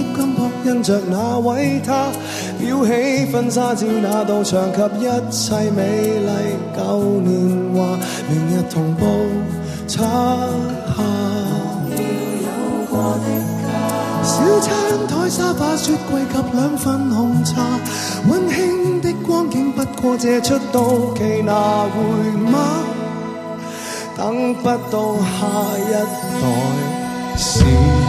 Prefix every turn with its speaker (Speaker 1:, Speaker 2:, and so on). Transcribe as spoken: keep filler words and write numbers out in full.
Speaker 1: 金箔印着那位他，裱起婚紗照那道牆及一切美麗舊年華，明日同步擦下。小餐台沙發雪櫃及兩份紅茶，溫馨的光景不過借出到期拿回嗎？等不到下一代是